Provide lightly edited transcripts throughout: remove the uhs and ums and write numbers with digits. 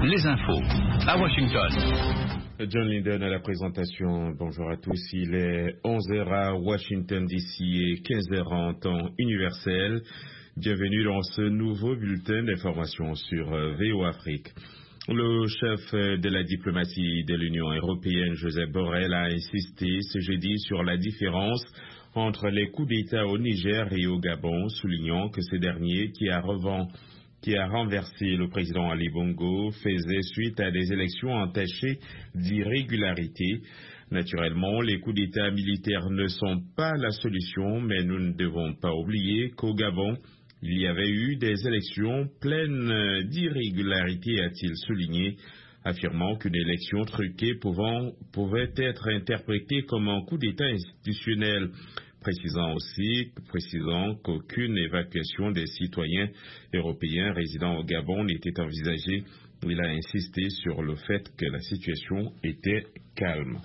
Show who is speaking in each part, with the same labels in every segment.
Speaker 1: les infos à Washington.
Speaker 2: John Linden à la présentation. Bonjour à tous. Il est 11h à Washington DC et 15h en temps universel. Bienvenue dans ce nouveau bulletin d'information sur VO Afrique. Le chef de la diplomatie de l'Union européenne, Joseph Borrell, a insisté ce jeudi sur la différence entre les coups d'État au Niger et au Gabon, soulignant que ce dernier, qui a renversé le président Ali Bongo, faisait suite à des élections entachées d'irrégularités. Naturellement, les coups d'État militaires ne sont pas la solution, mais nous ne devons pas oublier qu'au Gabon, il y avait eu des élections pleines d'irrégularités, a-t-il souligné, affirmant qu'une élection truquée pouvait être interprétée comme un coup d'État institutionnel, précisant qu'aucune évacuation des citoyens européens résidant au Gabon n'était envisagée. Il a insisté sur le fait que la situation était calme.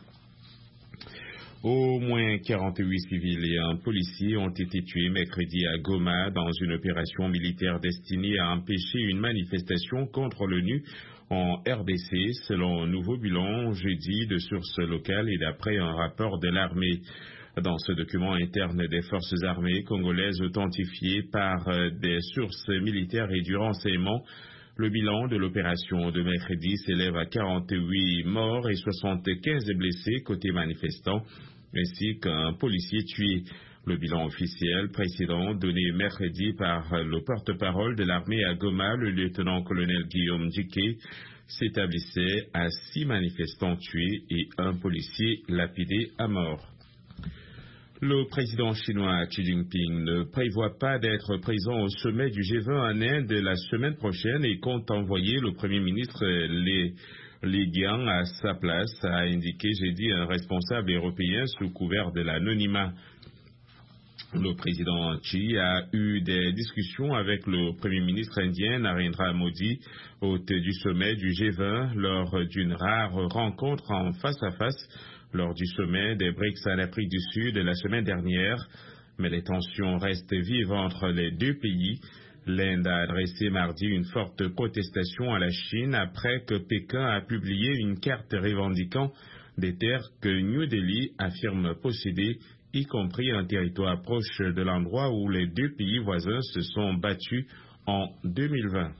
Speaker 2: Au moins 48 civils et un policier ont été tués mercredi à Goma dans une opération militaire destinée à empêcher une manifestation contre l'ONU en RDC, selon un nouveau bilan jeudi de sources locales et d'après un rapport de l'armée. Dans ce document interne des forces armées congolaises authentifié par des sources militaires et du renseignement, le bilan de l'opération de mercredi s'élève à 48 morts et 75 blessés côté manifestants, ainsi qu'un policier tué. Le bilan officiel précédent donné mercredi par le porte-parole de l'armée à Goma, le lieutenant-colonel Guillaume Djiké, s'établissait à 6 manifestants tués et un policier lapidé à mort. Le président chinois Xi Jinping ne prévoit pas d'être présent au sommet du G20 en Inde la semaine prochaine et compte envoyer le Premier ministre Li Qiang à sa place, a indiqué jeudi un responsable européen sous couvert de l'anonymat. Le président Xi a eu des discussions avec le Premier ministre indien Narendra Modi, hôte du sommet du G20, lors d'une rare rencontre en face-à-face lors du sommet des BRICS en Afrique du Sud la semaine dernière. Mais les tensions restent vives entre les deux pays. L'Inde a adressé mardi une forte protestation à la Chine après que Pékin a publié une carte revendiquant des terres que New Delhi affirme posséder, y compris un territoire proche de l'endroit où les deux pays voisins se sont battus en 2020.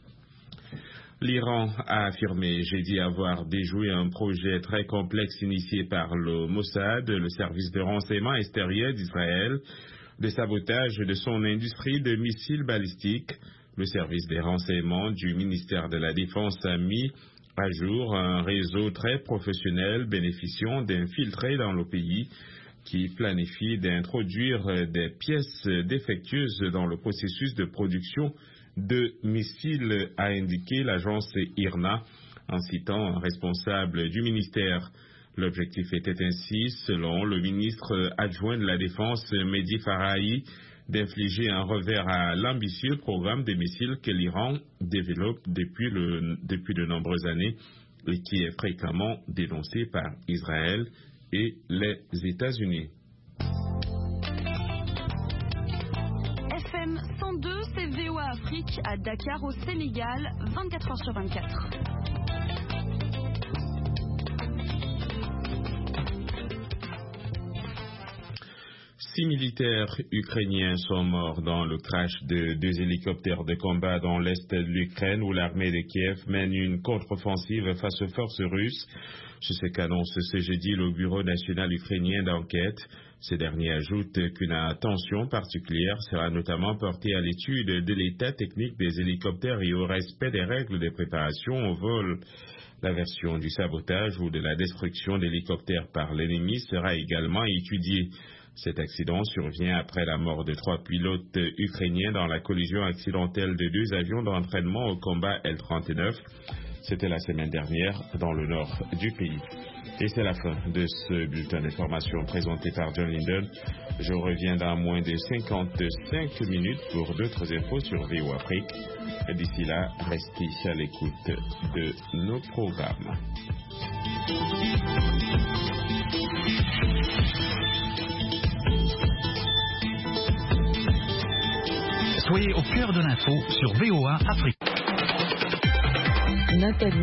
Speaker 2: L'Iran a affirmé jeudi avoir déjoué un projet très complexe initié par le Mossad, le service de renseignement extérieur d'Israël, de sabotage de son industrie de missiles balistiques. Le service des renseignements du ministère de la Défense a mis à jour un réseau très professionnel bénéficiant d'infiltrés dans le pays qui planifie d'introduire des pièces défectueuses dans le processus de production de missiles, a indiqué l'agence IRNA en citant un responsable du ministère. L'objectif était ainsi, selon le ministre adjoint de la Défense Mehdi Farahi, d'infliger un revers à l'ambitieux programme de missiles que l'Iran développe depuis de nombreuses années et qui est fréquemment dénoncé par Israël et les États-Unis.
Speaker 3: FM 102, c'est VOA Afrique à Dakar au Sénégal, 24h/24.
Speaker 2: Six militaires ukrainiens sont morts dans le crash de 2 hélicoptères de combat dans l'est de l'Ukraine où l'armée de Kiev mène une contre-offensive face aux forces russes. C'est ce qu'annonce ce jeudi le Bureau national ukrainien d'enquête. Ce dernier ajoute qu'une attention particulière sera notamment portée à l'étude de l'état technique des hélicoptères et au respect des règles de préparation au vol. La version du sabotage ou de la destruction d'hélicoptères par l'ennemi sera également étudiée. Cet accident survient après la mort de 3 pilotes ukrainiens dans la collision accidentelle de 2 avions d'entraînement au combat L-39. C'était la semaine dernière dans le nord du pays. Et c'est la fin de ce bulletin d'information présenté par John Linden. Je reviens dans moins de 55 minutes pour d'autres infos sur VO Afrique. D'ici là, restez à l'écoute de nos programmes.
Speaker 1: Soyez au cœur de l'info sur VOA Afrique.